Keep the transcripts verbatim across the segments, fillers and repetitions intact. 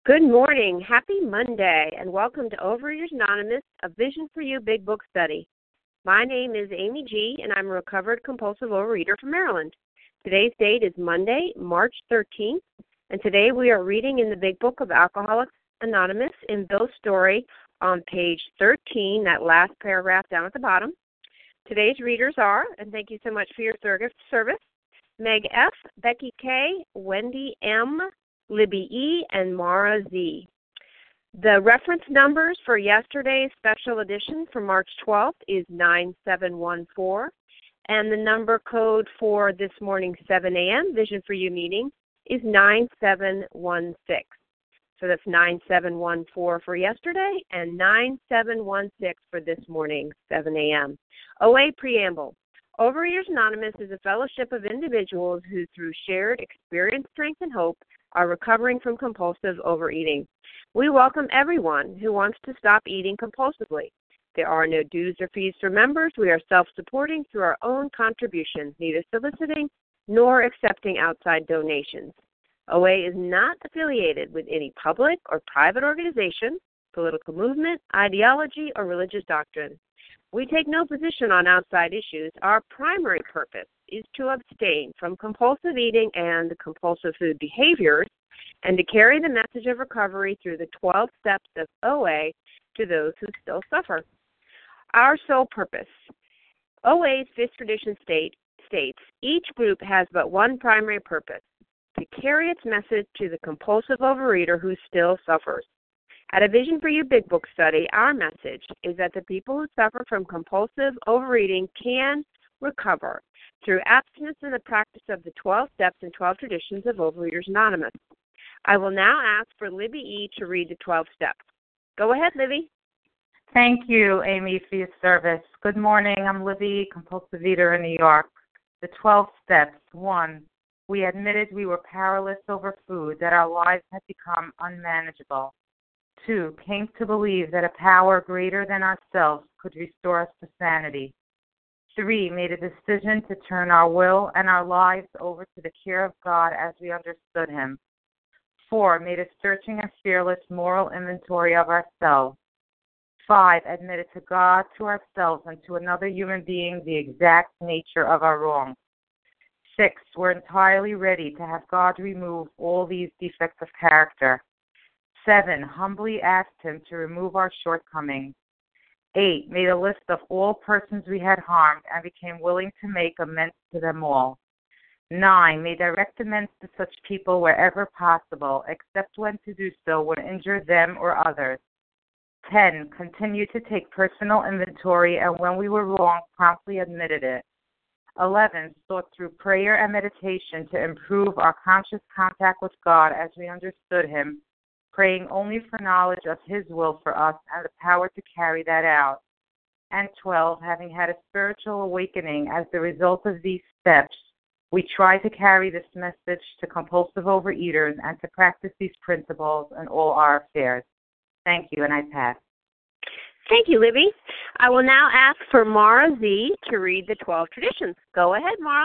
Good morning. Happy Monday, and welcome to Overeaters Anonymous, a Vision for You Big Book Study. My name is Amy G., and I'm a recovered compulsive overeater from Maryland. Today's date is Monday, March thirteenth, and today we are reading in the Big Book of Alcoholics Anonymous in Bill Story on page thirteen, that last paragraph down at the bottom. Today's readers are, and thank you so much for your service, Meg F., Becky K., Wendy M., Libby E., and Mara Z. The reference numbers for yesterday's special edition for March twelfth is nine seven one four, and the number code for this morning's seven a.m. Vision for You meeting is nine seven one six. So that's nine seven one four for yesterday and nine seven one six for this morning's seven a.m. O A Preamble. Overeaters Anonymous is a fellowship of individuals who, through shared experience, strength, and hope, are recovering from compulsive overeating. We welcome everyone who wants to stop eating compulsively. There are no dues or fees for members. We are self-supporting through our own contributions, neither soliciting nor accepting outside donations. O A is not affiliated with any public or private organization, political movement, ideology, or religious doctrine. We take no position on outside issues. Our primary purpose is to abstain from compulsive eating and compulsive food behaviors and to carry the message of recovery through the twelve steps of O A to those who still suffer. Our sole purpose. O A's fifth tradition state, states each group has but one primary purpose, to carry its message to the compulsive overeater who still suffers. At a Vision for You Big Book Study, our message is that the people who suffer from compulsive overeating can recover through abstinence and the practice of the twelve steps and twelve traditions of Overeaters Anonymous. I will now ask for Libby E. to read the twelve steps. Go ahead, Libby. Thank you, Amy, for your service. Good morning. I'm Libby, compulsive eater in New York. The twelve steps. One, we admitted we were powerless over food, that our lives had become unmanageable. Two, came to believe that a power greater than ourselves could restore us to sanity. Three, made a decision to turn our will and our lives over to the care of God as we understood Him. Four, made a searching and fearless moral inventory of ourselves. Five, admitted to God, to ourselves, and to another human being the exact nature of our wrongs. Six, we're entirely ready to have God remove all these defects of character. Seven, humbly asked Him to remove our shortcomings. Eight, made a list of all persons we had harmed and became willing to make amends to them all. Nine, made direct amends to such people wherever possible, except when to do so would injure them or others. Ten, continued to take personal inventory and when we were wrong, promptly admitted it. Eleven, sought through prayer and meditation to improve our conscious contact with God as we understood Him, praying only for knowledge of His will for us and the power to carry that out. And twelve, having had a spiritual awakening as the result of these steps, we try to carry this message to compulsive overeaters and to practice these principles in all our affairs. Thank you, and I pass. Thank you, Libby. I will now ask for Mara Z. to read the twelve traditions. Go ahead, Mara.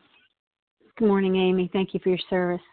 Good morning, Amy. Thank you for your service.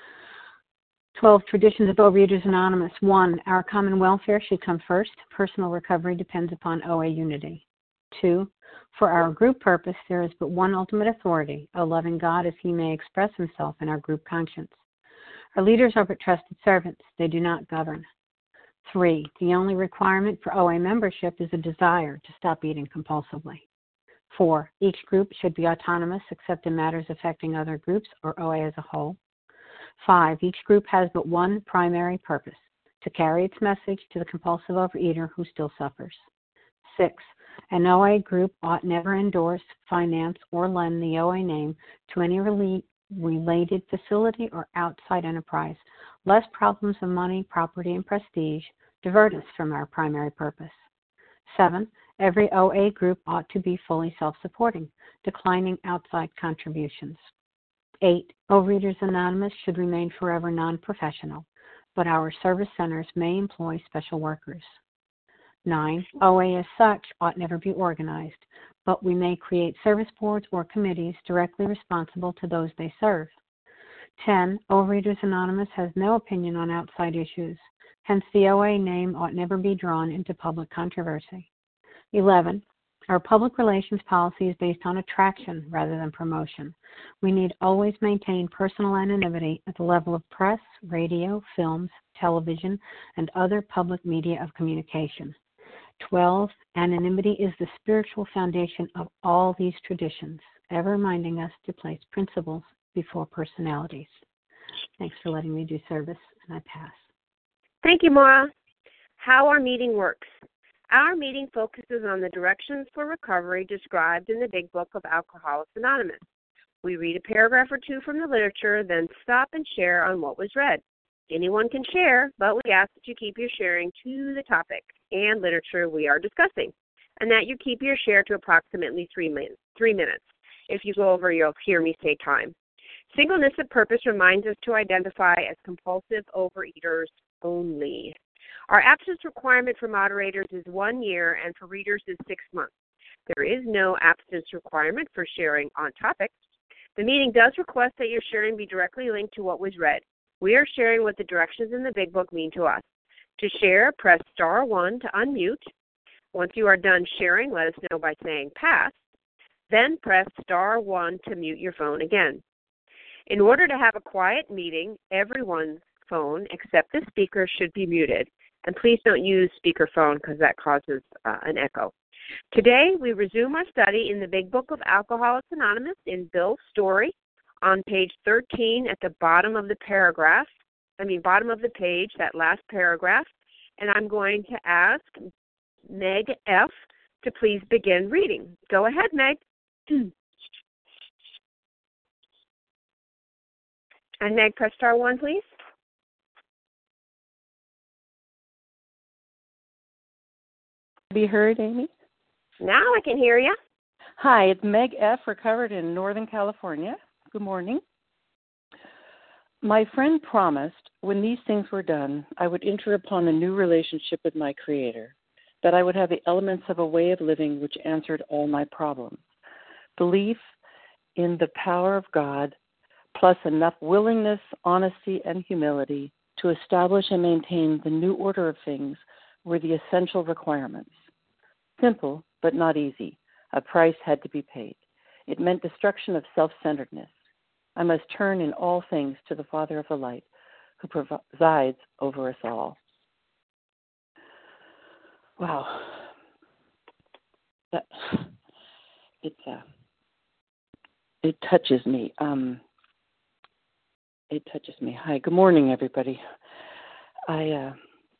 twelve Traditions of Overeaters Anonymous. One, our common welfare should come first. Personal recovery depends upon O A unity. Two, for our group purpose, there is but one ultimate authority, a loving God as He may express Himself in our group conscience. Our leaders are but trusted servants. They do not govern. Three, the only requirement for O A membership is a desire to stop eating compulsively. Four, each group should be autonomous except in matters affecting other groups or O A as a whole. Five, each group has but one primary purpose, to carry its message to the compulsive overeater who still suffers. Six, an O A group ought never endorse, finance, or lend the O A name to any rela- related facility or outside enterprise, lest problems of money, property, and prestige divert us from our primary purpose. Seven, every O A group ought to be fully self-supporting, declining outside contributions. Eight, Overeaters Anonymous should remain forever non-professional, but our service centers may employ special workers. Nine, O A as such ought never be organized, but we may create service boards or committees directly responsible to those they serve. ten. Overeaters Anonymous has no opinion on outside issues. Hence, the O A name ought never be drawn into public controversy. eleven. Our public relations policy is based on attraction rather than promotion. We need always maintain personal anonymity at the level of press, radio, films, television, and other public media of communication. twelve. Anonymity is the spiritual foundation of all these traditions, ever reminding us to place principles before personalities. Thanks for letting me do service, and I pass. Thank you, Maura. How our meeting works. Our meeting focuses on the directions for recovery described in the Big Book of Alcoholics Anonymous. We read a paragraph or two from the literature, then stop and share on what was read. Anyone can share, but we ask that you keep your sharing to the topic and literature we are discussing, and that you keep your share to approximately three minutes. Three minutes. If you go over, you'll hear me say time. Singleness of purpose reminds us to identify as compulsive overeaters only. Our absence requirement for moderators is one year, and for readers is six months. There is no absence requirement for sharing on topics. The meeting does request that your sharing be directly linked to what was read. We are sharing what the directions in the Big Book mean to us. To share, press star one to unmute. Once you are done sharing, let us know by saying pass. Then press star one to mute your phone again. In order to have a quiet meeting, everyone's phone except the speaker should be muted. And please don't use speakerphone because that causes uh, an echo. Today, we resume our study in the Big Book of Alcoholics Anonymous in Bill's story on page thirteen at the bottom of the paragraph, I mean bottom of the page, that last paragraph. And I'm going to ask Meg F. to please begin reading. Go ahead, Meg. And Meg, press star one, please. Be heard, Amy? Now I can hear you. Hi, it's Meg F., recovered in Northern California. Good morning. My friend promised when these things were done, I would enter upon a new relationship with my Creator, that I would have the elements of a way of living which answered all my problems. Belief in the power of God, plus enough willingness, honesty, and humility to establish and maintain the new order of things were the essential requirements. Simple, but not easy. A price had to be paid. It meant destruction of self-centeredness. I must turn in all things to the Father of the Light, who presides over us all. Wow. That, it, uh, it touches me. Um, it touches me. Hi, good morning, everybody. I... Uh,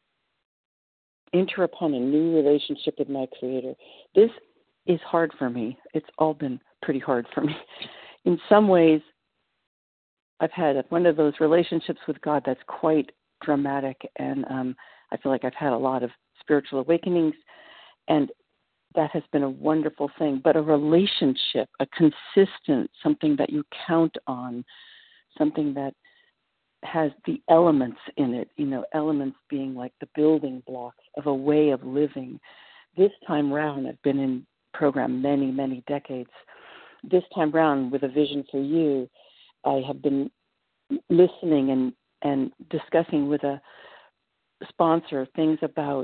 enter upon a new relationship with my Creator. This is hard for me. It's all been pretty hard for me. In some ways, I've had one of those relationships with God that's quite dramatic, and um, I feel like I've had a lot of spiritual awakenings, and that has been a wonderful thing. But a relationship, a consistent, something that you count on, something that has the elements in it, you know, elements being like the building blocks of a way of living. This time round, I've been in program many, many decades. This time round, with A Vision for You, I have been listening and, and discussing with a sponsor things about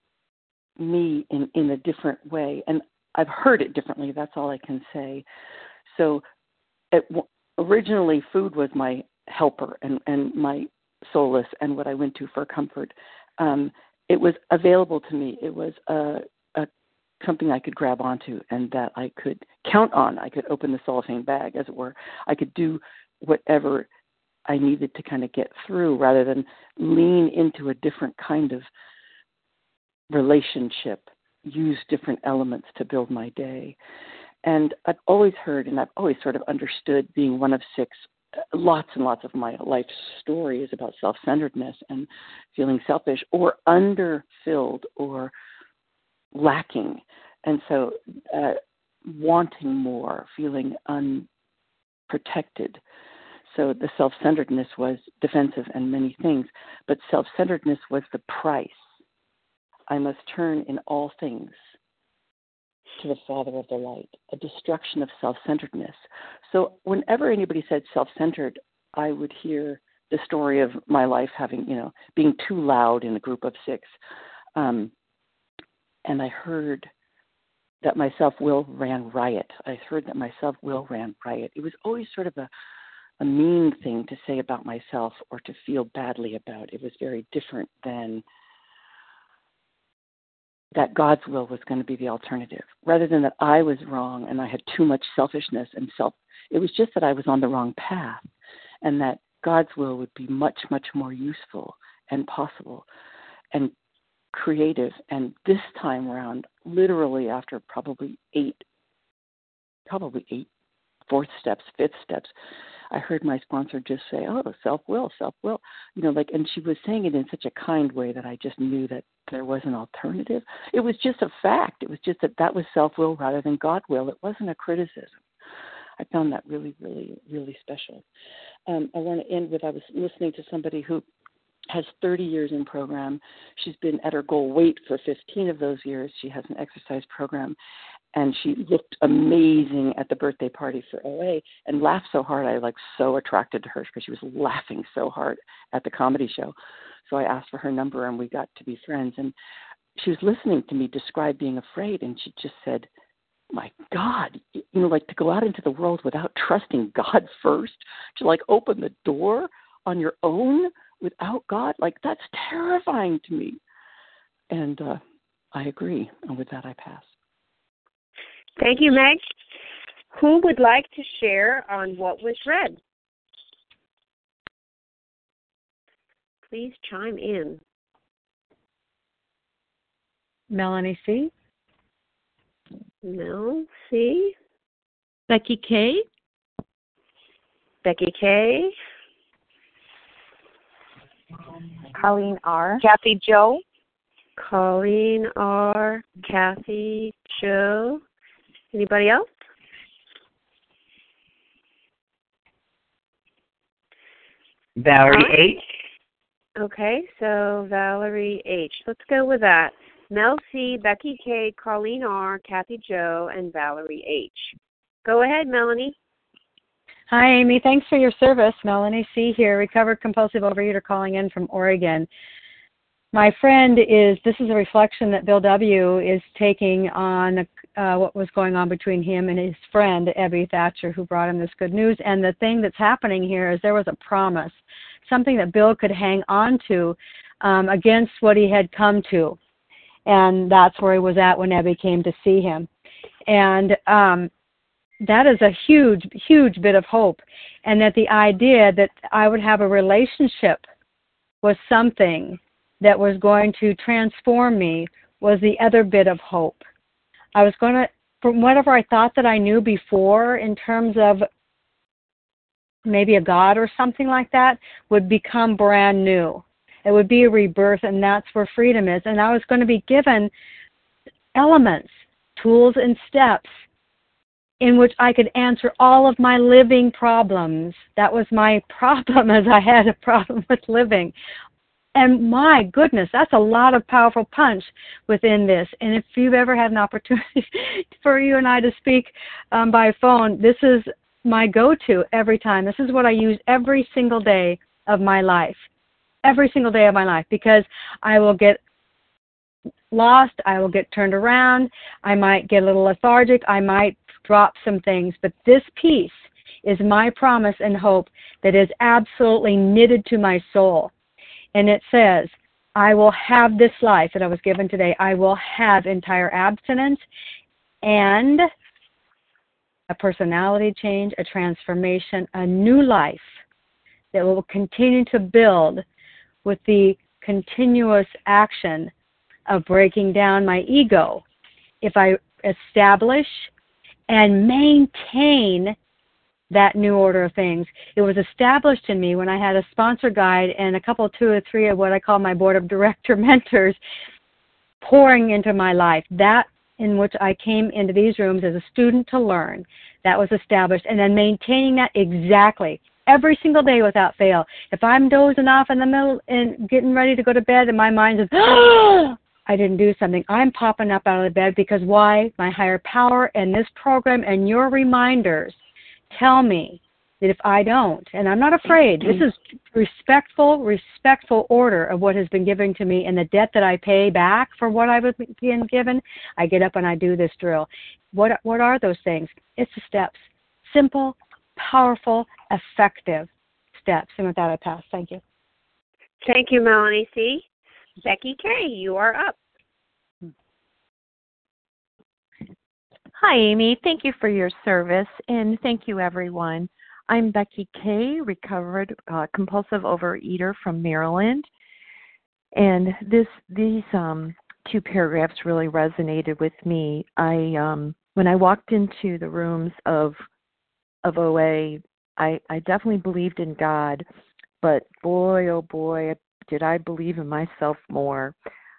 me in, in a different way. And I've heard it differently, that's all I can say. So it, originally, food was my helper and, and my solace and what I went to for comfort. Um, it was available to me. It was a, a something I could grab onto and that I could count on. I could open the cellophane bag, as it were. I could do whatever I needed to kind of get through rather than lean into a different kind of relationship, use different elements to build my day. And I've always heard and I've always sort of understood, being one of six, lots and lots of my life story is about self-centeredness and feeling selfish or underfilled or lacking. And so uh, wanting more, feeling unprotected. So the self-centeredness was defensive and many things, but self-centeredness was the price. I must turn in all things to the Father of the Light, a destruction of self-centeredness. So whenever anybody said self-centered, I would hear the story of my life having, you know, being too loud in a group of six. Um, and I heard that my self-will ran riot. I heard that my self-will ran riot. It was always sort of a, a mean thing to say about myself or to feel badly about. It was very different than that God's will was going to be the alternative, rather than that I was wrong and I had too much selfishness and self. It was just that I was on the wrong path, and that God's will would be much, much more useful and possible and creative. And this time around, literally after probably eight, probably eight, fourth steps, fifth steps, I heard my sponsor just say, oh, self-will, self-will, you know, like, and she was saying it in such a kind way that I just knew that there was an alternative. It was just a fact. It was just that that was self-will rather than God will. It wasn't a criticism. I found that really, really, really special. Um, I want to end with, I was listening to somebody who has thirty years in program. She's been at her goal weight for fifteen of those years. She has an exercise program, and she looked amazing at the birthday party for O A and laughed so hard. I like so attracted to her because she was laughing so hard at the comedy show. So I asked for her number, and we got to be friends. And she was listening to me describe being afraid, and she just said, my God, you know, like to go out into the world without trusting God first, to like open the door on your own without God, like that's terrifying to me. And uh, I agree. And with that, I pass. Thank you, Meg. Who would like to share on what was read? Please chime in. Melanie C. No, C. Becky K. Becky K. Colleen R. Kathy Joe. Colleen R. Kathy Joe. Anybody else? Valerie right. H. Okay, so Valerie H. Let's go with that. Mel C., Becky K., Colleen R., Kathy Joe, and Valerie H. Go ahead, Melanie. Hi, Amy. Thanks for your service. Melanie C. here, recovered compulsive overeater calling in from Oregon. My friend is, this is a reflection that Bill W. is taking on uh, what was going on between him and his friend, Ebby Thatcher, who brought him this good news. And the thing that's happening here is there was a promise, something that Bill could hang on to um, against what he had come to. And that's where he was at when Ebby came to see him. And um, that is a huge, huge bit of hope. And that the idea that I would have a relationship with something that was going to transform me was the other bit of hope. I was going to, from whatever I thought that I knew before in terms of maybe a God or something like that, would become brand new. It would be a rebirth, and that's where freedom is. And I was going to be given elements, tools, and steps in which I could answer all of my living problems. That was my problem, as I had a problem with living. And my goodness, that's a lot of powerful punch within this. And if you've ever had an opportunity for you and I to speak um, by phone, this is my go-to every time. This is what I use every single day of my life. Every single day of my life, because I will get lost, I will get turned around, I might get a little lethargic, I might drop some things, but this piece is my promise and hope that is absolutely knitted to my soul. And it says, I will have this life that I was given today. I will have entire abstinence and a personality change, a transformation, a new life that will continue to build with the continuous action of breaking down my ego. If I establish and maintain that new order of things. It was established in me when I had a sponsor guide and a couple, two or three of what I call my board of director mentors pouring into my life. That in which I came into these rooms as a student to learn, that was established. And then maintaining that exactly every single day without fail. If I'm dozing off in the middle and getting ready to go to bed and my mind is, oh, I didn't do something, I'm popping up out of the bed because why? My higher power and this program and your reminders tell me that if I don't, and I'm not afraid, this is respectful, respectful order of what has been given to me and the debt that I pay back for what I've been given, I get up and I do this drill. What what are those things? It's the steps. Simple, powerful, effective steps. And with that, I pass. Thank you. Thank you, Melanie C. Becky K., you are up. Hi, Amy. Thank you for your service, and thank you, everyone. I'm Becky K., recovered uh, compulsive overeater from Maryland, and this these um, two paragraphs really resonated with me. I um, when I walked into the rooms of of O A, I, I definitely believed in God, but boy, oh boy, did I believe in myself more.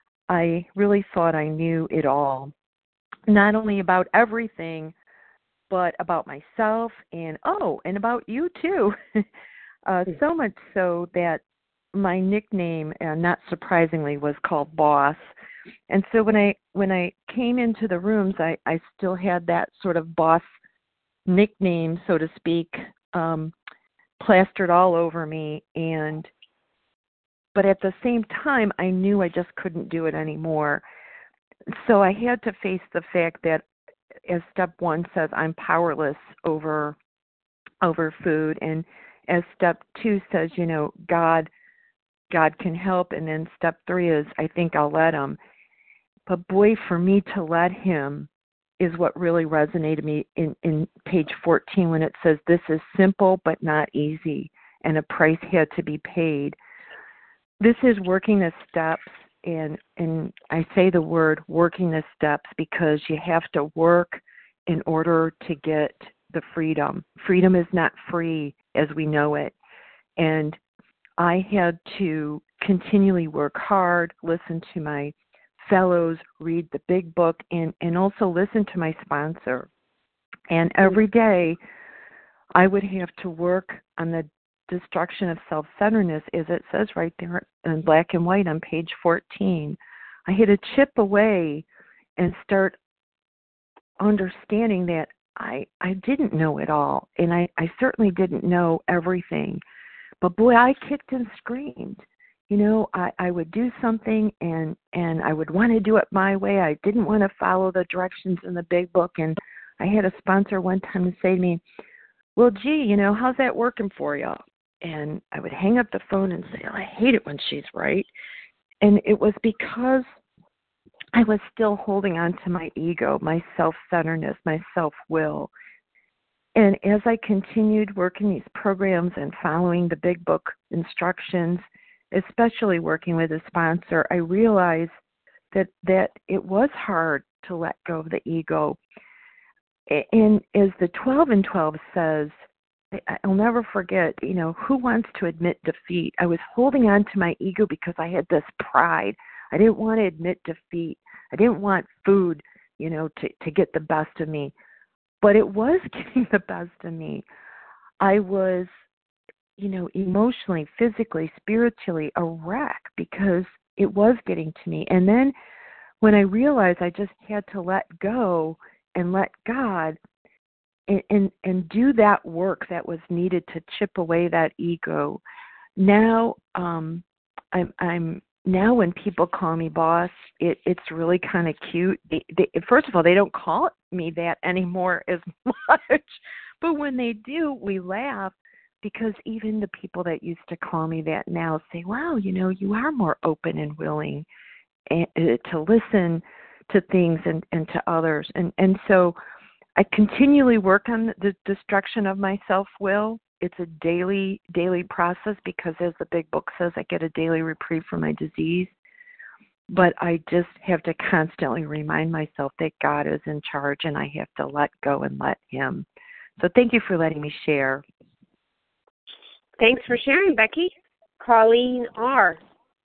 I really thought I knew it all. Not only about everything, but about myself and, oh, and about you too. uh, so much so that my nickname, uh, not surprisingly, was called Boss. And so when I when I came into the rooms, I, I still had that sort of boss nickname, so to speak, um, plastered all over me. And but at the same time, I knew I just couldn't do it anymore. So I had to face the fact that, as step one says, I'm powerless over over food, and as step two says, you know, God God can help, and then step three is, I think I'll let him. But boy, for me to let him is what really resonated me in, in page fourteen when it says, this is simple but not easy, and a price had to be paid. This is working the steps. And and I say the word working the steps because you have to work in order to get the freedom. Freedom is not free as we know it. And I had to continually work hard, listen to my fellows, read the big book, and, and also listen to my sponsor. And every day I would have to work on the destruction of self-centeredness, as it says right there in black and white on page fourteen. I had to chip away and start understanding that I I didn't know it all, and I, I certainly didn't know everything. But boy, I kicked and screamed. You know, I, I would do something and, and I would want to do it my way. I didn't want to follow the directions in the big book. And I had a sponsor one time say to me, well, gee, you know, how's that working for you? And I would hang up the phone and say, oh, I hate it when she's right. And it was because I was still holding on to my ego, my self-centeredness, my self-will. And as I continued working these programs and following the big book instructions, especially working with a sponsor, I realized that, that it was hard to let go of the ego. And as the twelve and twelve says, I'll never forget, you know, who wants to admit defeat? I was holding on to my ego because I had this pride. I didn't want to admit defeat. I didn't want food, you know, to, to get the best of me. But it was getting the best of me. I was, you know, emotionally, physically, spiritually a wreck because it was getting to me. And then when I realized I just had to let go and let God and, and, and do that work that was needed to chip away that ego. Now, um, I'm, I'm now when people call me boss, it, it's really kind of cute. They, they, first of all, they don't call me that anymore as much, but when they do, we laugh because even the people that used to call me that now say, wow, you know, you are more open and willing and, uh, to listen to things and, and to others. And, and so I continually work on the destruction of my self-will. It's a daily, daily process because, as the big book says, I get a daily reprieve from my disease. But I just have to constantly remind myself that God is in charge and I have to let go and let him. So thank you for letting me share. Thanks for sharing, Becky. Colleen R.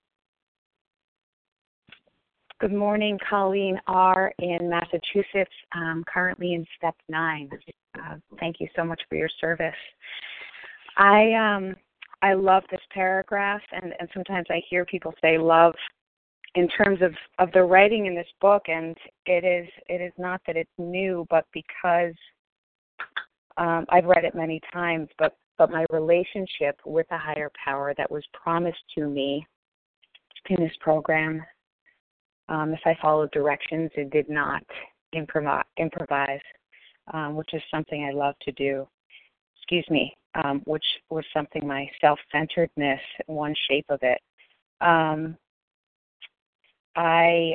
Good morning, Colleen R. in Massachusetts, um, currently in step nine. Uh, thank you so much for your service. I um, I love this paragraph, and, and sometimes I hear people say love in terms of, of the writing in this book, and it is it is not that it's new, but because um, I've read it many times, but but my relationship with a higher power that was promised to me in this program, um, if I followed directions and did not improv- improvise, um, which is something I love to do, excuse me, um, which was something my self-centeredness, one shape of it. Um, I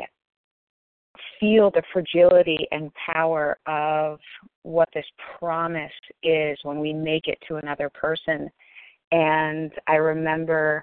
feel the fragility and power of what this promise is when we make it to another person. And I remember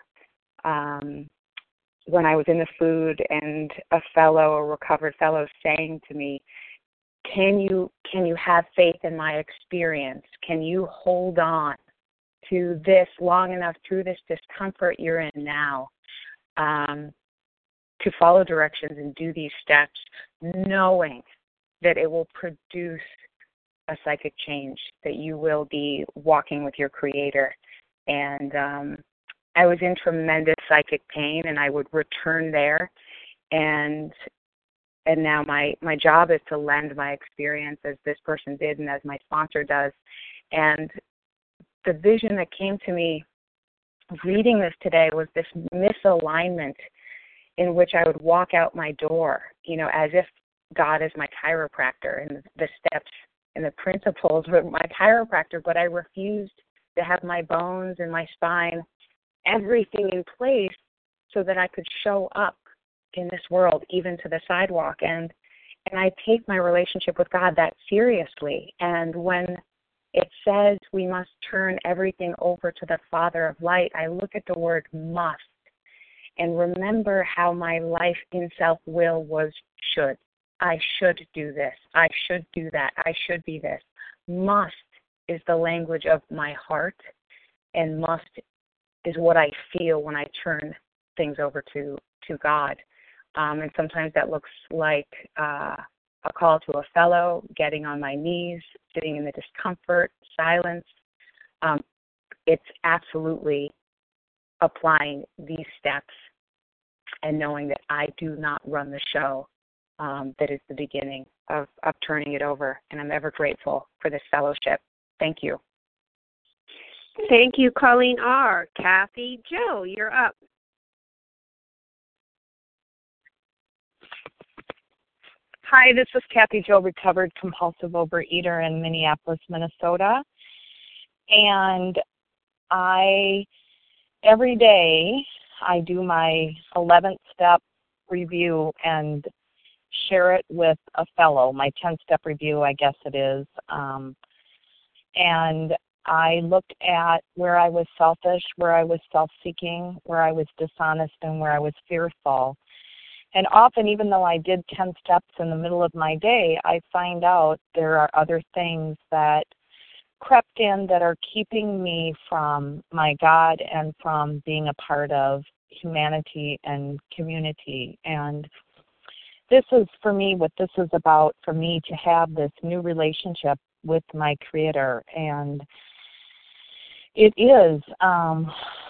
um, when I was in the food and a fellow, a recovered fellow, saying to me, can you can you have faith in my experience? Can you hold on to this long enough through this discomfort you're in now um, to follow directions and do these steps, knowing that it will produce a psychic change, that you will be walking with your Creator. And um, I was in tremendous psychic pain, and I would return there, and and now my, my job is to lend my experience as this person did and as my sponsor does. And the vision that came to me reading this today was this misalignment in which I would walk out my door, you know, as if God is my chiropractor and the steps and the principles were my chiropractor, but I refused to have my bones and my spine, everything in place so that I could show up in this world, even to the sidewalk. And and I take my relationship with God that seriously. And when it says we must turn everything over to the Father of Light, I look at the word must and remember how my life in self-will was should. I should do this. I should do that. I should be this. Must is the language of my heart, and must is what I feel when I turn things over to, to God. Um, and sometimes that looks like uh, a call to a fellow, getting on my knees, sitting in the discomfort, silence. Um, it's absolutely applying these steps and knowing that I do not run the show. Um, that is the beginning of, of turning it over. And I'm ever grateful for this fellowship. Thank you. Thank you, Colleen R. Kathy Joe, you're up. Hi, this is Kathy Jo, recovered compulsive overeater in Minneapolis, Minnesota. And I, every day, I do my eleventh step review and share it with a fellow, my ten-step review, I guess it is. Um, and I looked at where I was selfish, where I was self-seeking, where I was dishonest, and where I was fearful. And often, even though I did ten steps in the middle of my day, I find out there are other things that crept in that are keeping me from my God and from being a part of humanity and community. And this is, for me, what this is about, for me to have this new relationship with my Creator. And it is um,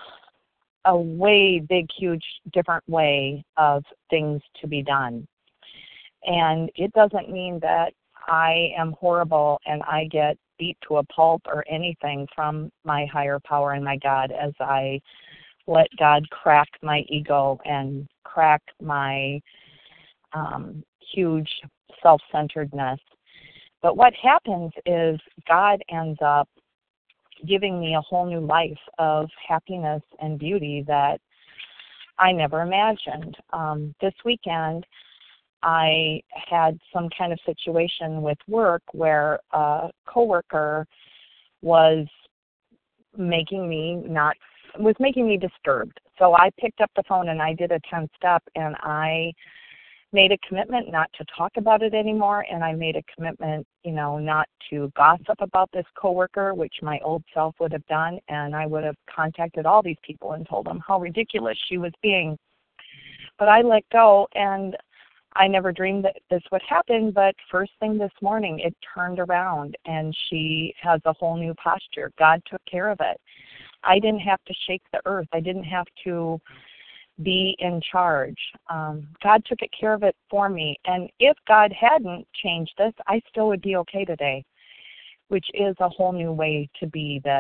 a way big, huge, different way of things to be done. And it doesn't mean that I am horrible and I get beat to a pulp or anything from my higher power and my God as I let God crack my ego and crack my um, huge self-centeredness. But what happens is God ends up giving me a whole new life of happiness and beauty that I never imagined. Um, this weekend, I had some kind of situation with work where a coworker was making me not, was making me disturbed. So I picked up the phone and I did a ten-step, and I made a commitment not to talk about it anymore, and I made a commitment, you know, not to gossip about this coworker, which my old self would have done, and I would have contacted all these people and told them how ridiculous she was being. But I let go, and I never dreamed that this would happen, but first thing this morning, it turned around, and she has a whole new posture. God took care of it. I didn't have to shake the earth. I didn't have to be in charge. Um, God took care of it for me. And if God hadn't changed this, I still would be okay today, which is a whole new way to be that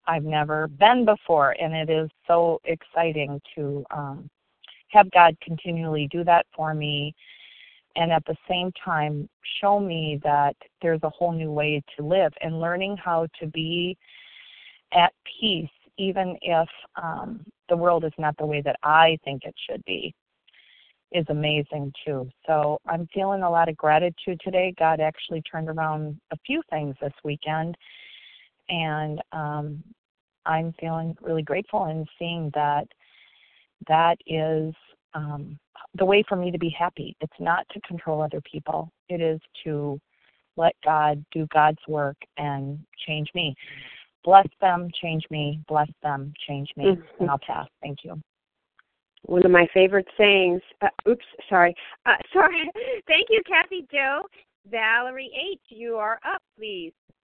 I've never been before, and it is so exciting to um, have God continually do that for me, and at the same time show me that there's a whole new way to live, and learning how to be at peace even if um, the world is not the way that I think it should be is amazing too. So I'm feeling a lot of gratitude today. God actually turned around a few things this weekend, and um, I'm feeling really grateful and seeing that that is um, the way for me to be happy. It's not to control other people. It is to let God do God's work and change me. Bless them, change me. Bless them, change me. Mm-hmm. And I'll pass. Thank you. One of my favorite sayings. Uh, oops, sorry. Uh, sorry. Thank you, Kathy Jo. Valerie H., you are up, please.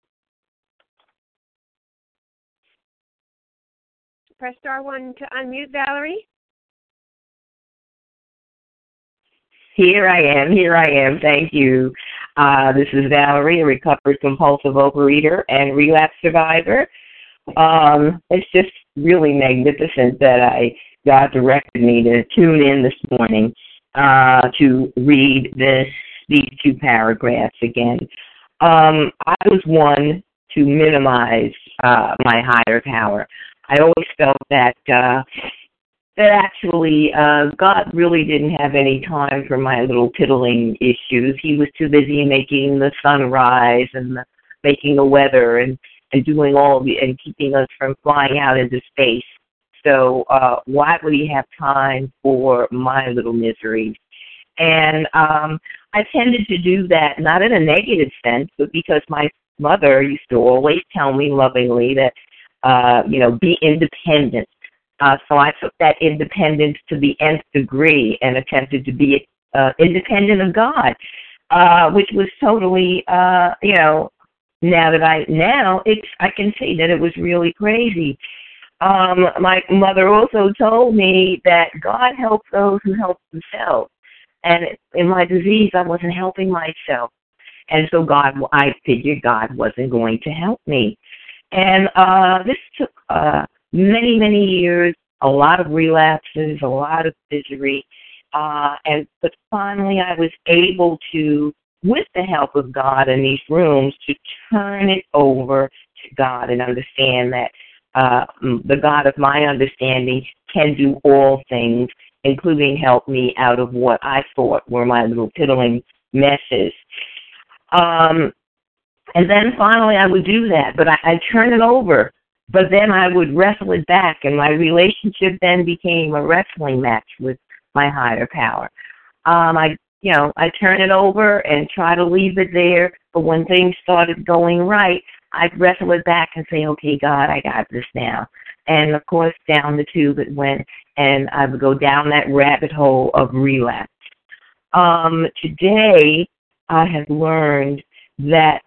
Press star one to unmute, Valerie. Here I am. Here I am. Thank you. Uh, this is Valerie, a recovered compulsive overeater and relapse survivor. Um, it's just really magnificent that I God directed me to tune in this morning uh, to read this these two paragraphs again. Um, I was one to minimize uh, my higher power. I always felt that uh, that actually uh, God really didn't have any time for my little piddling issues. He was too busy making the sun rise and the, making the weather and, and doing all the, and keeping us from flying out into space. So uh, why would he have time for my little miseries? And um, I tended to do that, not in a negative sense, but because my mother used to always tell me lovingly that, uh, you know, be independent. Uh, so I took that independence to the nth degree and attempted to be uh, independent of God, uh, which was totally, uh, you know, now that I, now it's, I can see that it was really crazy. Um, my mother also told me that God helps those who help themselves. And in my disease, I wasn't helping myself. And so God, I figured God wasn't going to help me. And uh, this took uh, many, many years, a lot of relapses, a lot of misery. Uh, and but finally I was able to, with the help of God in these rooms, to turn it over to God and understand that Uh, the God of my understanding can do all things, including help me out of what I thought were my little piddling messes. Um, and then finally I would do that, but I, I'd turn it over. But then I would wrestle it back, and my relationship then became a wrestling match with my higher power. Um, I, you know, I turn it over and try to leave it there, but when things started going right, I'd wrestle it back and say, okay, God, I got this now. And, of course, down the tube it went, and I would go down that rabbit hole of relapse. Um, today, I have learned that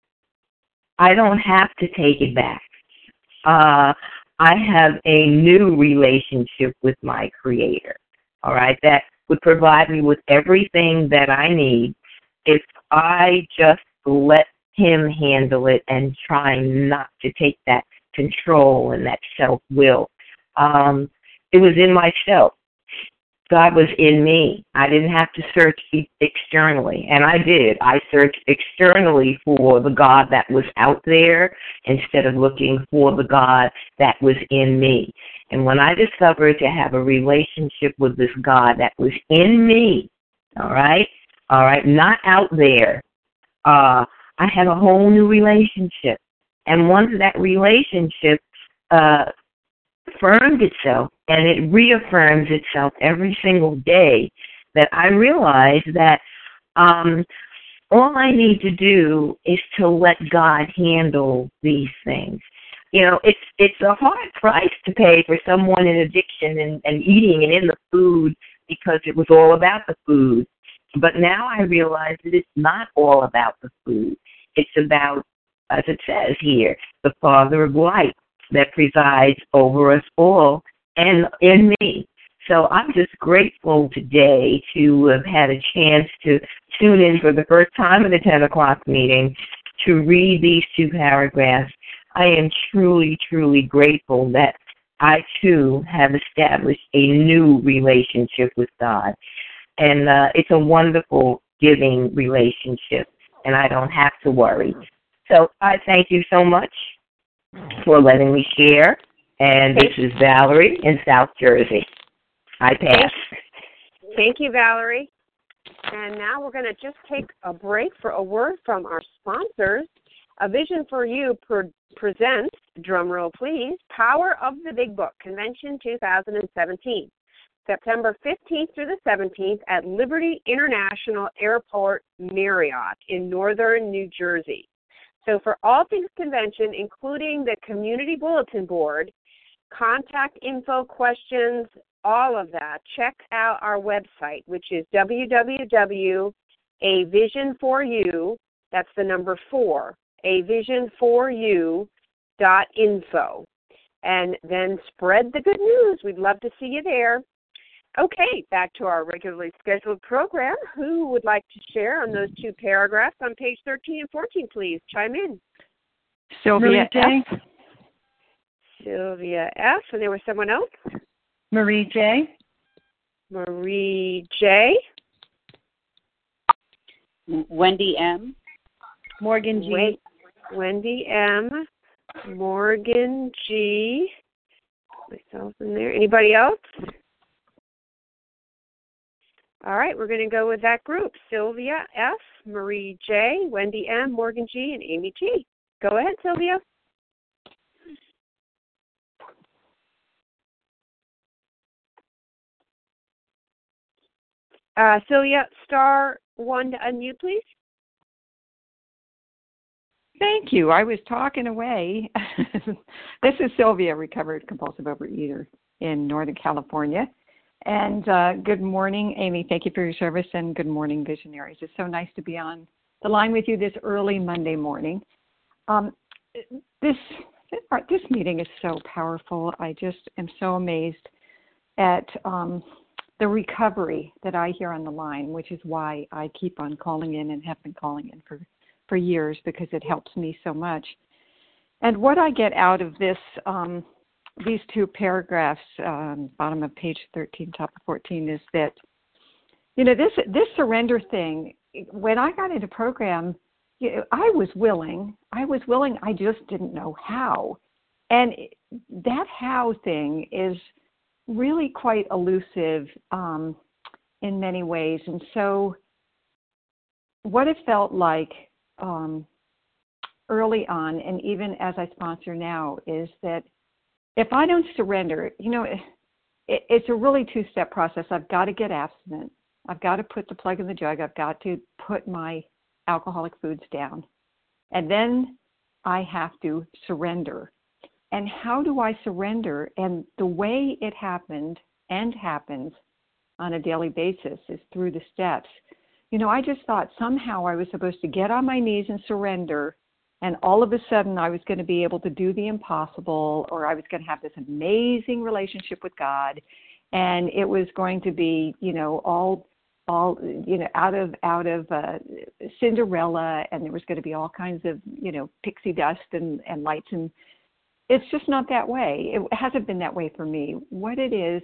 I don't have to take it back. Uh, I have a new relationship with my Creator, all right, that would provide me with everything that I need if I just let him handle it and try not to take that control and that self-will. Um, it was in myself. God was in me. I didn't have to search externally, and I did. I searched externally for the God that was out there instead of looking for the God that was in me. And when I discovered to have a relationship with this God that was in me, all right, all right, not out there, uh, I had a whole new relationship. And once that relationship uh, affirmed itself, and it reaffirms itself every single day, that I realized that um, all I need to do is to let God handle these things. You know, it's it's a hard price to pay for someone in addiction and, and eating and in the food because it was all about the food. But now I realize that it's not all about the food. It's about, as it says here, the Father of light that presides over us all and in me. So I'm just grateful today to have had a chance to tune in for the first time at the ten o'clock meeting to read these two paragraphs. I am truly, truly grateful that I, too, have established a new relationship with God. And uh, it's a wonderful giving relationship, and I don't have to worry. So I thank you so much for letting me share. And this is Valerie in South Jersey. I pass. Thank you, Valerie. And now we're going to just take a break for a word from our sponsors. A Vision for You pre- presents, drumroll please, Power of the Big Book Convention two thousand seventeen, September fifteenth through the seventeenth at Liberty International Airport Marriott in northern New Jersey. So for all things convention, including the community bulletin board, contact info, questions, all of that, check out our website, which is w w w dot a vision for you, that's the number four, a vision for you dot info. And then spread the good news. We'd love to see you there. Okay, back to our regularly scheduled program. Who would like to share on those two paragraphs on page thirteen and fourteen, please? Chime in. Sylvia F. Sylvia F. And there was someone else? Marie J. Marie J. Wendy M. Morgan G. Wait, Wendy M. Morgan G. Myself in there. Anybody else? All right, we're going to go with that group. Sylvia F., Marie J., Wendy M., Morgan G., and Amy G. Go ahead, Sylvia. Uh, Sylvia, star one to unmute, please. Thank you. I was talking away. This is Sylvia, recovered compulsive overeater in Northern California. And uh, good morning, Amy. Thank you for your service, and good morning, visionaries. It's so nice to be on the line with you this early Monday morning. Um, this this meeting is so powerful. I just am so amazed at um, the recovery that I hear on the line, which is why I keep on calling in and have been calling in for, for years, because it helps me so much. And what I get out of this um, these two paragraphs, um, bottom of page thirteen, top of fourteen, is that, you know, this this surrender thing, when I got into program, you know, I was willing. I was willing. I just didn't know how. And that how thing is really quite elusive um, in many ways. And so what it felt like um, early on, and even as I sponsor now, is that if I don't surrender, you know, it, it's a really two-step process. I've got to get abstinent. I've got to put the plug in the jug. I've got to put my alcoholic foods down. And then I have to surrender. And how do I surrender? And the way it happened and happens on a daily basis is through the steps. You know, I just thought somehow I was supposed to get on my knees and surrender, and all of a sudden I was going to be able to do the impossible, or I was going to have this amazing relationship with God, and it was going to be, you know, all, all, you know, out of out of uh, Cinderella, and there was going to be all kinds of, you know, pixie dust and, and lights, and it's just not that way. It hasn't been that way for me. What it is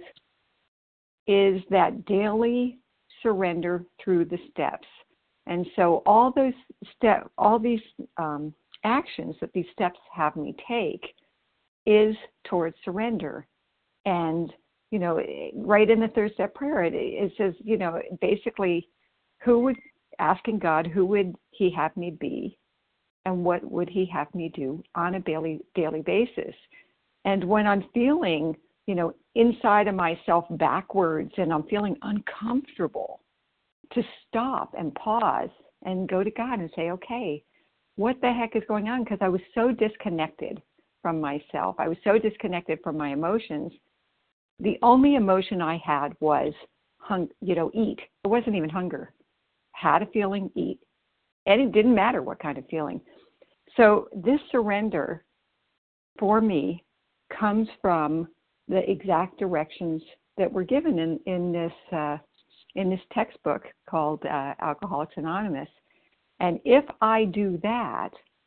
is that daily surrender through the steps, and so all those step, all these um, actions that these steps have me take is towards surrender. And, you know, right in the third step prayer, it, it says, you know, basically, who would, asking God, who would he have me be, and what would he have me do on a daily, daily basis? And when I'm feeling, you know, inside of myself backwards, and I'm feeling uncomfortable, to stop and pause and go to God and say, okay, what the heck is going on? Because I was so disconnected from myself. I was so disconnected from my emotions. The only emotion I had was, hung, you know, eat. It wasn't even hunger. Had a feeling, eat. And it didn't matter what kind of feeling. So this surrender for me comes from the exact directions that were given in, in this uh, in this textbook called uh, Alcoholics Anonymous. And if I do that,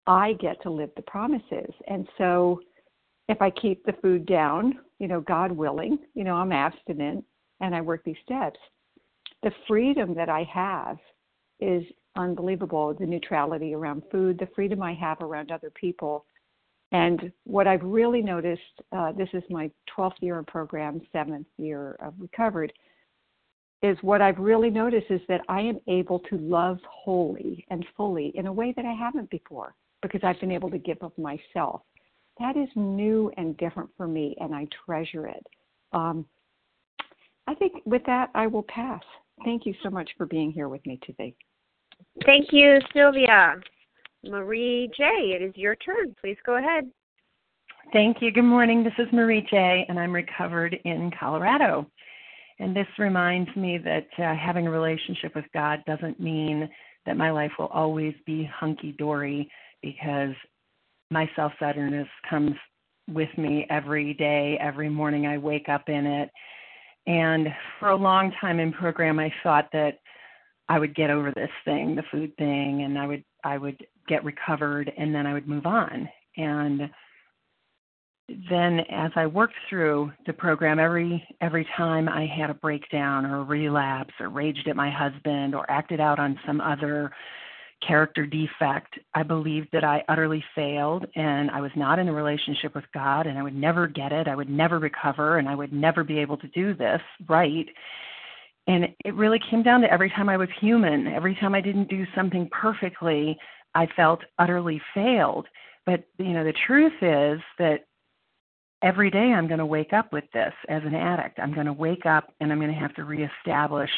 I get to live the promises. And so if I keep the food down, you know, God willing, you know, I'm abstinent and I work these steps, the freedom that I have is unbelievable. The neutrality around food, the freedom I have around other people. And what I've really noticed, uh, this is my twelfth year in program, seventh year of Recovered, is what I've really noticed is that I am able to love wholly and fully in a way that I haven't before, because I've been able to give of myself. That is new and different for me, and I treasure it. Um, I think with that, I will pass. Thank you so much for being here with me today. Thank you, Sylvia. Marie J., it is your turn. Please go ahead. Thank you. Good morning. This is Marie J., and I'm recovered in Colorado. And this reminds me that uh, having a relationship with God doesn't mean that my life will always be hunky-dory, because my self-centeredness comes with me every day, every morning I wake up in it. And for a long time in program, I thought that I would get over this thing, the food thing, and I would I would get recovered, and then I would move on. And then as I worked through the program, every every time I had a breakdown or a relapse or raged at my husband or acted out on some other character defect, I believed that I utterly failed and I was not in a relationship with God and I would never get it. I would never recover and I would never be able to do this right. And it really came down to every time I was human, every time I didn't do something perfectly, I felt utterly failed. But, you know, the truth is that every day I'm going to wake up with this as an addict. I'm going to wake up and I'm going to have to reestablish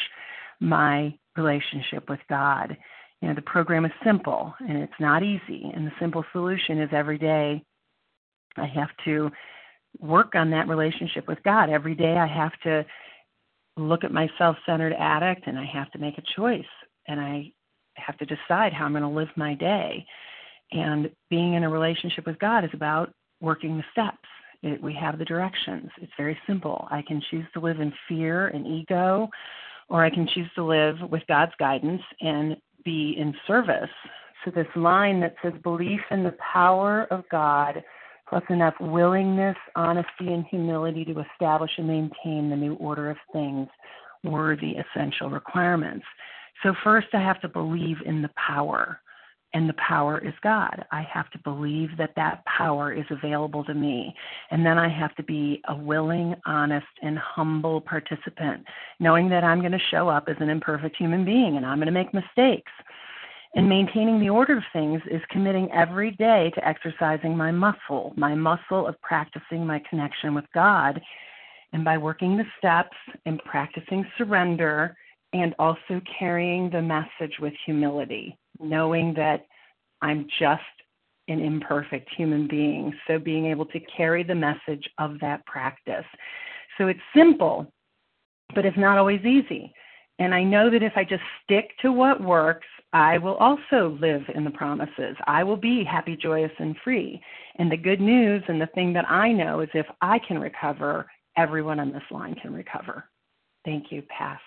my relationship with God. You know, the program is simple and it's not easy. And the simple solution is every day I have to work on that relationship with God. Every day I have to look at my self-centered addict and I have to make a choice. And I have to decide how I'm going to live my day. And being in a relationship with God is about working the steps. It, we have the directions. It's very simple. I can choose to live in fear and ego, or I can choose to live with God's guidance and be in service. So this line that says belief in the power of God plus enough willingness, honesty, and humility to establish and maintain the new order of things were the essential requirements. So first I have to believe in the power. And the power is God. I have to believe that that power is available to me. And then I have to be a willing, honest, and humble participant, knowing that I'm going to show up as an imperfect human being and I'm going to make mistakes. And maintaining the order of things is committing every day to exercising my muscle, my muscle of practicing my connection with God. And by working the steps and practicing surrender and also carrying the message with humility, knowing that I'm just an imperfect human being. So being able to carry the message of that practice. So it's simple, but it's not always easy. And I know that if I just stick to what works, I will also live in the promises. I will be happy, joyous, and free. And the good news and the thing that I know is if I can recover, everyone on this line can recover. Thank you. Pass.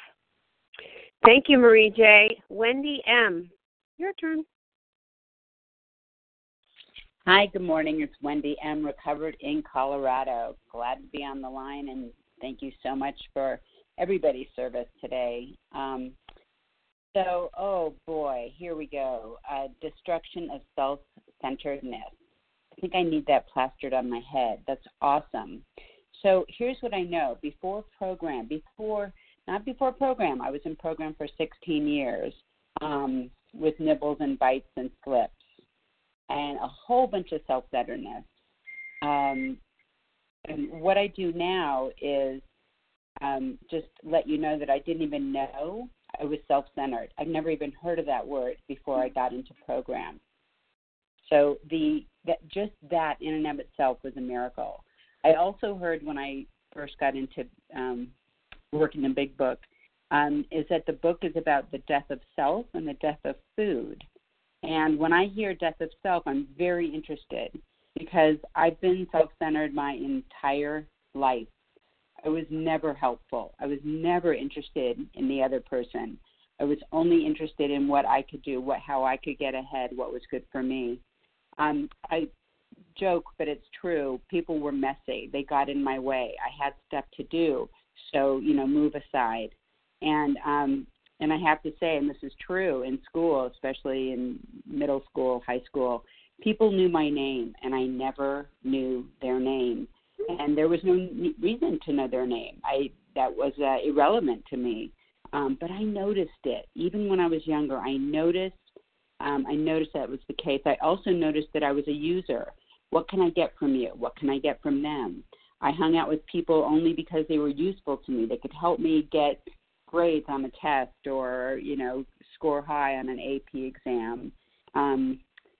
Thank you, Marie J. Wendy M., your turn. Hi, good morning. It's Wendy M., recovered in Colorado. Glad to be on the line, and thank you so much for everybody's service today. Um, so, oh boy, here we go. Uh, destruction of self-centeredness. I think I need that plastered on my head. That's awesome. So here's what I know. Before program, before, not before program, I was in program for sixteen years. Um, with nibbles and bites and slips, and a whole bunch of self-centeredness. Um, and what I do now is um, just let you know that I didn't even know I was self-centered. I've never even heard of that word before I got into program. So the that just that in and of itself was a miracle. I also heard when I first got into um, working in Big Book, Um, is that the book is about the death of self and the death of food. And when I hear death of self, I'm very interested because I've been self-centered my entire life. I was never helpful. I was never interested in the other person. I was only interested in what I could do, what how I could get ahead, what was good for me. Um, I joke, but it's true. People were messy. They got in my way. I had stuff to do, so, you know, move aside. And um, and I have to say, and this is true in school, especially in middle school, high school, people knew my name, and I never knew their name. And there was no reason to know their name. I that was uh, irrelevant to me. Um, but I noticed it. Even when I was younger, I noticed um, I noticed that was the case. I also noticed that I was a user. What can I get from you? What can I get from them? I hung out with people only because they were useful to me. They could help me get grades on a test or, you know, score high on an A P exam. Um,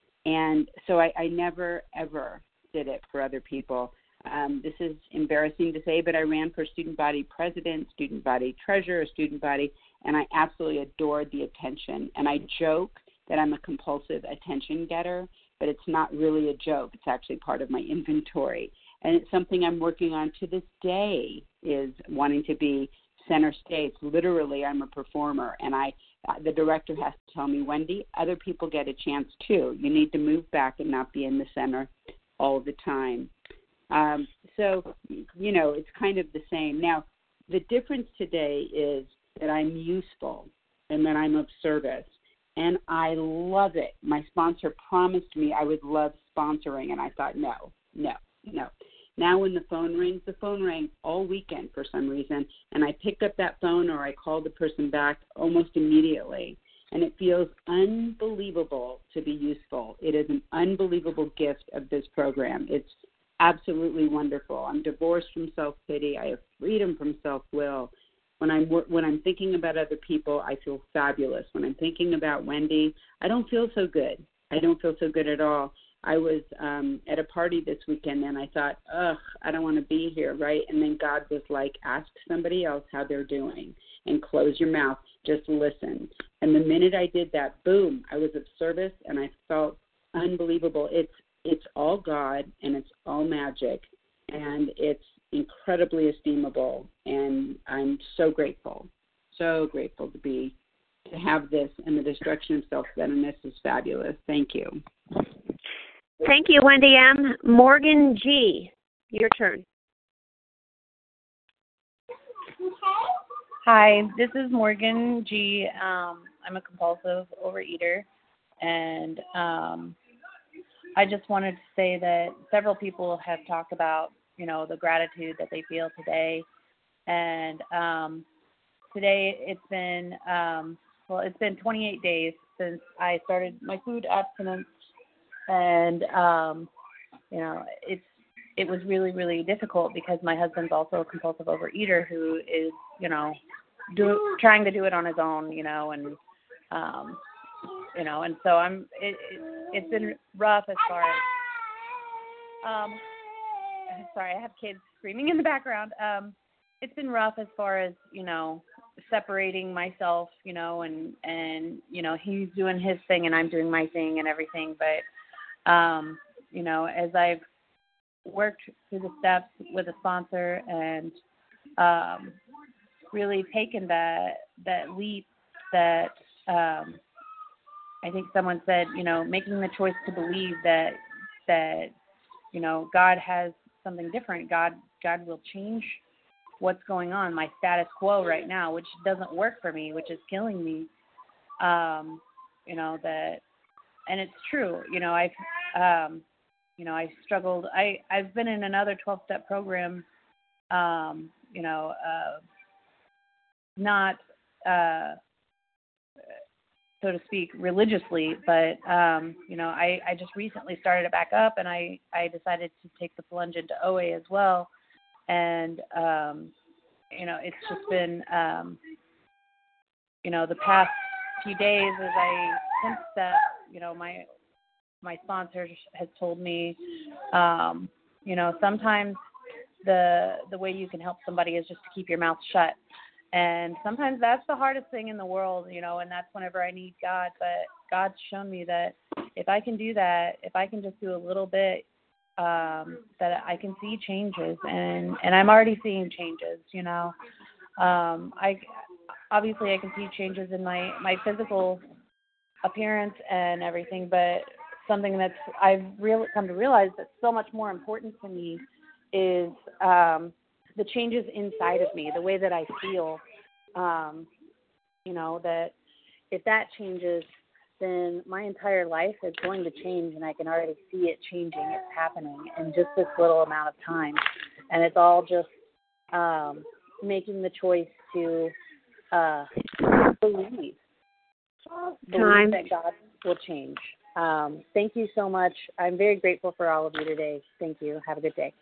and so I, I never, ever did it for other people. Um, this is embarrassing to say, but I ran for student body president, student body treasurer, student body, and I absolutely adored the attention. And I joke that I'm a compulsive attention getter, but it's not really a joke. It's actually part of my inventory. And it's something I'm working on to this day, is wanting to be center stage. Literally, I'm a performer, and I, uh, the director has to tell me, Wendy, other people get a chance too. You need to move back and not be in the center all the time. Um, so, you know, it's kind of the same. Now, the difference today is that I'm useful and that I'm of service, and I love it. My sponsor promised me I would love sponsoring, and I thought, no, no, no. Now when the phone rings, the phone rang all weekend for some reason, and I pick up that phone or I call the person back almost immediately, and it feels unbelievable to be useful. It is an unbelievable gift of this program. It's absolutely wonderful. I'm divorced from self-pity. I have freedom from self-will. When I'm when I'm thinking about other people, I feel fabulous. When I'm thinking about Wendy, I don't feel so good. I don't feel so good at all. I was um, at a party this weekend, and I thought, ugh, I don't want to be here, right? And then God was like, ask somebody else how they're doing, and close your mouth, just listen. And the minute I did that, boom, I was of service, and I felt unbelievable. It's it's all God, and it's all magic, and it's incredibly esteemable, and I'm so grateful, so grateful to be, to have this, and the destruction of self-centeredness is fabulous. Thank you. Thank you, Wendy M. Morgan G., your turn. Hi, this is Morgan G. Um, I'm a compulsive overeater, and um, I just wanted to say that several people have talked about, you know, the gratitude that they feel today, and um, today it's been, um, well, it's been twenty-eight days since I started my food abstinence. And, um, you know, it's, it was really, really difficult because my husband's also a compulsive overeater who is, you know, do, trying to do it on his own, you know, and, um, you know, and so I'm, it, it, it's been rough as far as, um, sorry, I have kids screaming in the background. Um, it's been rough as far as, you know, separating myself, you know, and, and, you know, he's doing his thing and I'm doing my thing and everything. But, um, you know, as I've worked through the steps with a sponsor and, um, really taken that, that leap that, um, I think someone said, you know, making the choice to believe that, that, you know, God has something different. God, God will change what's going on, my status quo right now, which doesn't work for me, which is killing me. Um, you know, that, and it's true, you know, I've, um, you know, I struggled, I, I've been in another twelve-step program, um, you know, uh, not, uh, so to speak, religiously, but, um, you know, I, I just recently started it back up, and I, I decided to take the plunge into O A as well. And, um, you know, it's just been, um, you know, the past few days as I since that, you know, my, my sponsor has told me, um, you know, sometimes the, the way you can help somebody is just to keep your mouth shut. And sometimes that's the hardest thing in the world, you know, and that's whenever I need God. But God's shown me that if I can do that, if I can just do a little bit, um, that I can see changes. And, and I'm already seeing changes, you know. Um, I obviously I can see changes in my, my physical appearance and everything, but something that's I've really come to realize that's so much more important to me is um, the changes inside of me, the way that I feel. Um, you know, that if that changes, then my entire life is going to change, and I can already see it changing. It's happening in just this little amount of time. And it's all just um, making the choice to uh, believe. Believe that God will change. Um, thank you so much. I'm very grateful for all of you today. Thank you. Have a good day.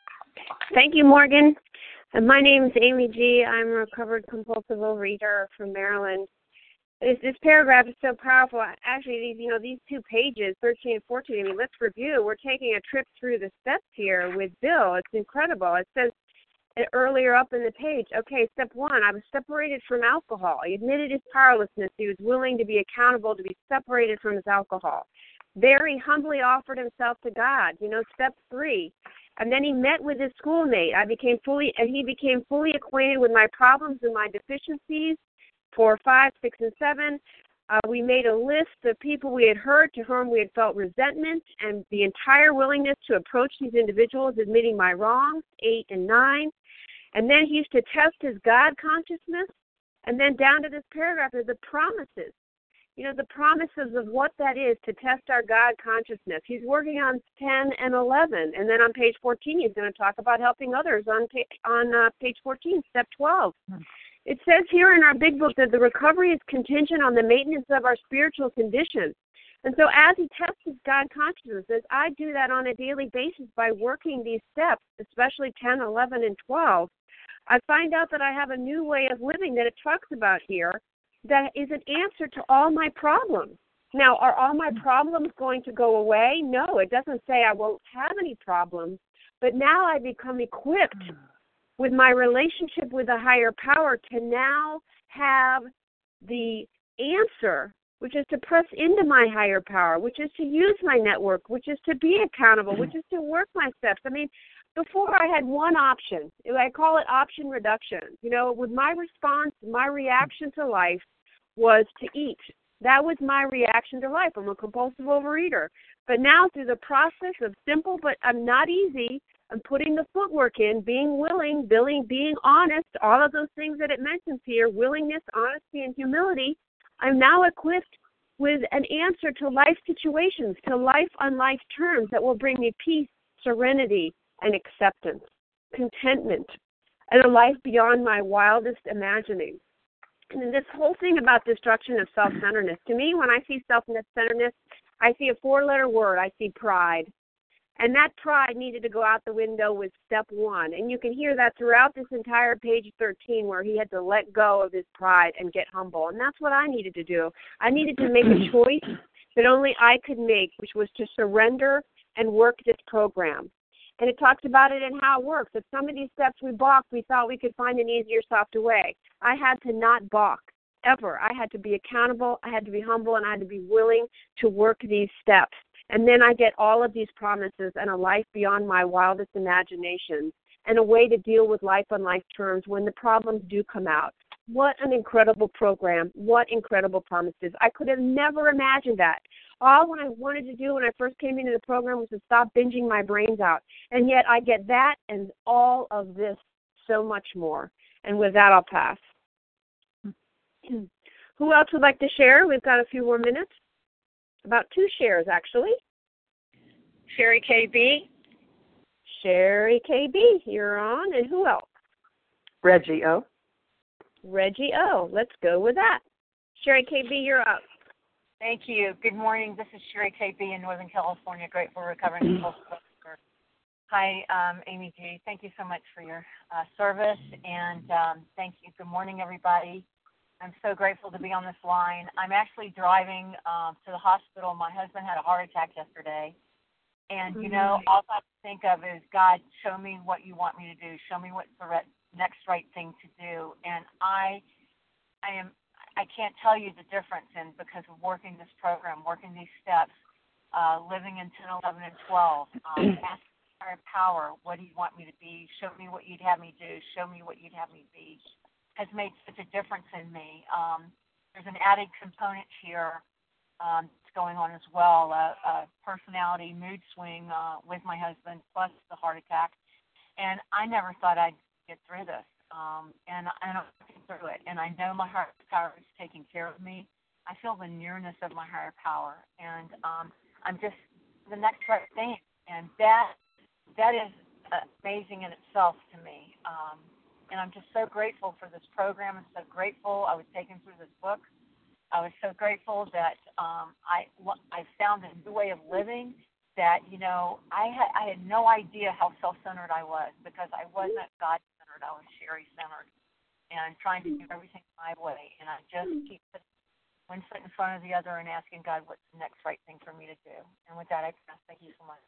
Thank you, Morgan. Uh, my name is Amy G. I'm a recovered compulsive overeater from Maryland. This, this paragraph is so powerful. Actually, these you know these two pages, thirteen and fourteen. I mean, let's review. We're taking a trip through the steps here with Bill. It's incredible. It says earlier up in the page, okay, step one, I was separated from alcohol. He admitted his powerlessness. He was willing to be accountable, to be separated from his alcohol. There he humbly offered himself to God. You know, step three. And then he met with his schoolmate. I became fully, and he became fully acquainted with my problems and my deficiencies. Four, five, six, and seven. Uh, we made a list of people we had hurt, to whom we had felt resentment, and the entire willingness to approach these individuals, admitting my wrongs. Eight and nine. And then he used to test his God consciousness. And then down to this paragraph are the promises. You know, the promises of what that is to test our God consciousness. He's working on ten and eleven. And then on page fourteen, he's going to talk about helping others on, pa- on uh, page fourteen, step twelve. It says here in our big book that the recovery is contingent on the maintenance of our spiritual condition. And so as he tests his God consciousness, I do that on a daily basis by working these steps, especially ten, eleven, and twelve. I find out that I have a new way of living that it talks about here that is an answer to all my problems. Now, are all my problems going to go away? No, it doesn't say I won't have any problems, but now I become equipped with my relationship with a higher power to now have the answer, which is to press into my higher power, which is to use my network, which is to be accountable, which is to work my steps. I mean, before I had one option. I call it option reduction. You know, with my response, my reaction to life was to eat. That was my reaction to life. I'm a compulsive overeater. But now through the process of simple but I'm not easy, I'm putting the footwork in, being willing, being, being honest, all of those things that it mentions here, willingness, honesty, and humility, I'm now equipped with an answer to life situations, to life on life terms that will bring me peace, serenity, and acceptance, contentment, and a life beyond my wildest imagining. And then this whole thing about destruction of self-centeredness, to me, when I see self-centeredness, I see a four-letter word. I see pride. And that pride needed to go out the window with step one. And you can hear that throughout this entire page thirteen, where he had to let go of his pride and get humble. And that's what I needed to do. I needed to make a choice that only I could make, which was to surrender and work this program. And it talks about it and how it works. If some of these steps we balked, we thought we could find an easier, softer way. I had to not balk, ever. I had to be accountable, I had to be humble, and I had to be willing to work these steps. And then I get all of these promises and a life beyond my wildest imaginations and a way to deal with life on life terms when the problems do come out. What an incredible program. What incredible promises. I could have never imagined that. All what I wanted to do when I first came into the program was to stop binging my brains out. And yet I get that and all of this, so much more. And with that, I'll pass. Who else would like to share? We've got a few more minutes. About two shares, actually. Sherry K B. Sherry K B, you're on. And who else? Reggie O. Reggie O. Let's go with that. Sherry K B, you're up. Thank you. Good morning. This is Sherry K B in Northern California, grateful recovering compulsive overeater. Hi, um, Amy G. Thank you so much for your uh, service, and um, thank you. Good morning, everybody. I'm so grateful to be on this line. I'm actually driving um, to the hospital. My husband had a heart attack yesterday, and, you know, all I think of is, God, show me what you want me to do. Show me what's the re- next right thing to do. And I, I am, I can't tell you the difference in because of working this program, working these steps, uh, living in ten, eleven, and twelve, um, asking higher power, what do you want me to be? Show me what you'd have me do. Show me what you'd have me be. Has made such a difference in me. Um, there's an added component here um, that's going on as well, a, a personality mood swing uh, with my husband, plus the heart attack. And I never thought I'd get through this. Um, and, and I'm getting through it. And I know my higher power is taking care of me. I feel the nearness of my higher power. And um, I'm just the next right thing. And that that is amazing in itself to me. Um, and I'm just so grateful for this program. I'm so grateful I was taken through this book. I was so grateful that um, I I found a new way of living that, you know, I had, I had no idea how self-centered I was because I wasn't God-centered. I was Sherry-centered and trying to do everything my way. And I just keep putting one foot in front of the other and asking God what's the next right thing for me to do. And with that, I pass. Thank you so much.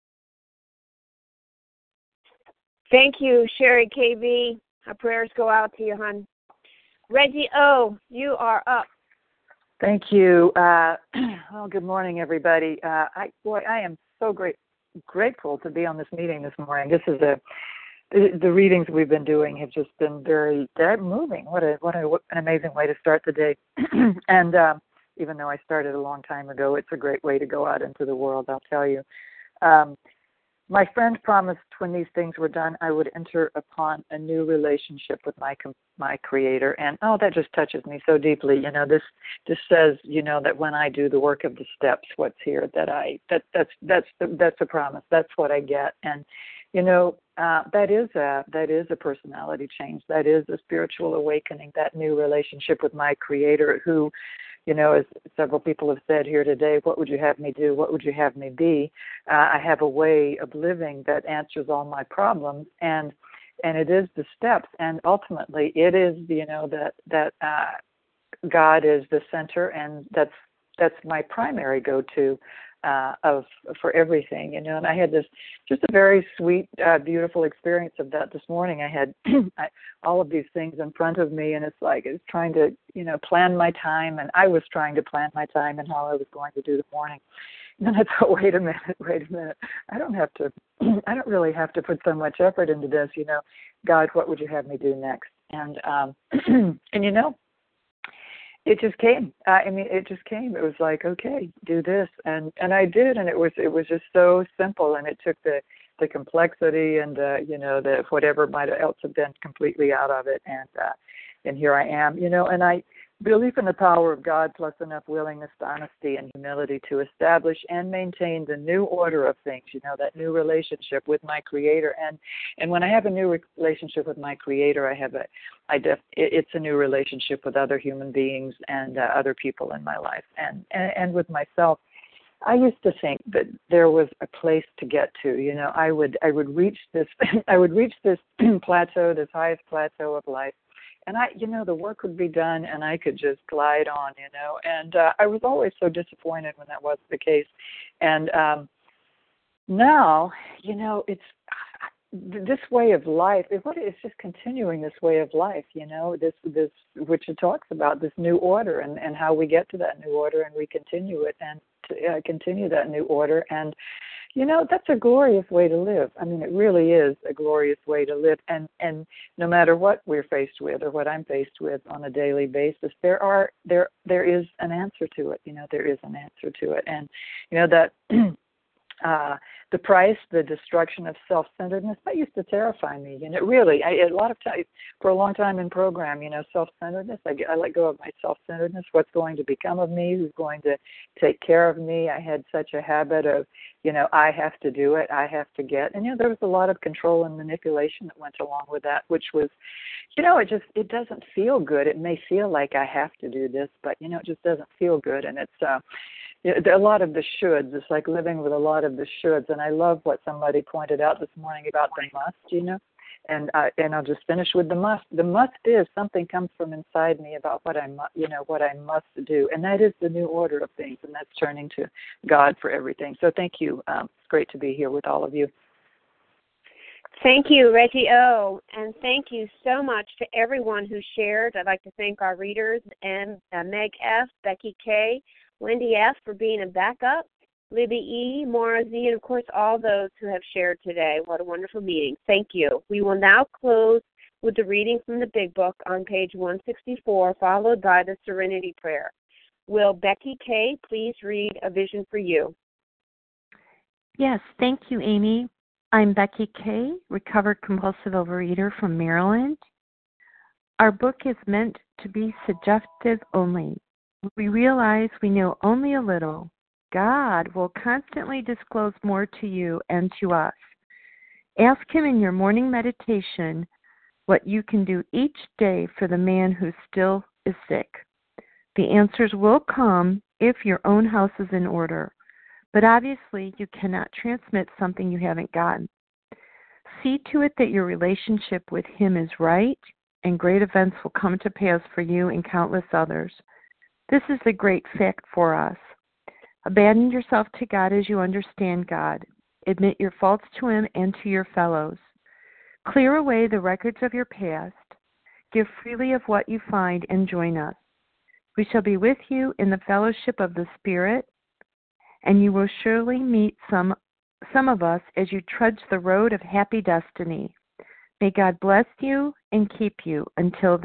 Thank you, Sherry K B. Our prayers go out to you, hon. Reggie O., you are up. Thank you. Uh, well, good morning, everybody. Uh, I boy, I am so great, grateful to be on this meeting this morning. This is a the, the readings we've been doing have just been very they're moving. What a what a what an amazing way to start the day. and um, even though I started a long time ago, it's a great way to go out into the world. I'll tell you. Um, My friend promised when these things were done, I would enter upon a new relationship with my my Creator, and oh, that just touches me so deeply. You know, this this says, you know, that when I do the work of the steps, what's here, that I that that's that's the, that's a promise. That's what I get, and you know, uh, that is a that is a personality change. That is a spiritual awakening. That new relationship with my Creator, who, you know, as several people have said here today, what would you have me do? What would you have me be? Uh, I have a way of living that answers all my problems, and and it is the steps, and ultimately it is, you know, that that uh, God is the center, and that's that's my primary go-to uh, of for everything, you know. And I had this just a very sweet, uh, beautiful experience of that this morning. I had I, all of these things in front of me, and it's like it's trying to, you know, plan my time, and I was trying to plan my time and how I was going to do the morning. And then I thought, wait a minute, wait a minute. I don't have to, I don't really have to put so much effort into this, you know. God, what would you have me do next? And, um, and you know, it just came. Uh, I mean, it just came. It was like, okay, do this. And, and I did. And it was, it was just so simple. And it took the, the complexity and, uh, you know, the whatever might else have been completely out of it. And, uh, and here I am, you know, and I, belief in the power of God plus enough willingness, honesty, and humility to establish and maintain the new order of things, you know, that new relationship with my Creator. And and when I have a new relationship with my Creator, I have a, I def, it's a new relationship with other human beings and uh, other people in my life and, and, and with myself. I used to think that there was a place to get to, you know, I would I would reach this, I would reach this plateau, this highest plateau of life. And I, you know, the work would be done and I could just glide on, you know. And uh, I was always so disappointed when that wasn't the case. And um, now, you know, it's this way of life. It, what it's just continuing this way of life, you know, this this which it talks about this new order and, and how we get to that new order and we continue it and to, uh, continue that new order. And you know, that's a glorious way to live. I mean, it really is a glorious way to live. And, and no matter what we're faced with or what I'm faced with on a daily basis, there are there there is an answer to it. You know, there is an answer to it. And, you know, that uh, the price, the destruction of self-centeredness, that used to terrify me. And it really, I, a lot of times, for a long time in program, you know, self-centeredness, I, I let go of my self-centeredness, what's going to become of me, who's going to take care of me. I had such a habit of, you know, I have to do it, I have to get. And, you know, there was a lot of control and manipulation that went along with that, which was, you know, it just, it doesn't feel good. It may feel like I have to do this, but, you know, it just doesn't feel good. And it's, uh, a lot of the shoulds. It's like living with a lot of the shoulds. And I love what somebody pointed out this morning about the must, you know. And uh, and I'll just finish with the must. The must is something comes from inside me about what I mu- you know what I must do, and that is the new order of things, and that's turning to God for everything. So thank you. Um, it's great to be here with all of you. Thank you, Reggie O. And thank you so much to everyone who shared. I'd like to thank our readers, and uh, Meg F., Becky K., Wendy F. for being a backup, Libby E., Maura Z., and, of course, all those who have shared today. What a wonderful meeting. Thank you. We will now close with the reading from the Big Book on page one sixty-four, followed by the Serenity Prayer. will Becky K. please read A Vision for You? Yes, thank you, Amy. I'm Becky K., recovered compulsive overeater from Maryland. Our book is meant to be suggestive only. We realize we know only a little. God will constantly disclose more to you and to us. Ask Him in your morning meditation what you can do each day for the man who still is sick. The answers will come if your own house is in order, but obviously you cannot transmit something you haven't gotten. See to it that your relationship with Him is right, and great events will come to pass for you and countless others. This is the great fact for us. Abandon yourself to God as you understand God. Admit your faults to Him and to your fellows. Clear away the records of your past. Give freely of what you find and join us. We shall be with you in the fellowship of the Spirit, and you will surely meet some, some of us as you trudge the road of happy destiny. May God bless you and keep you until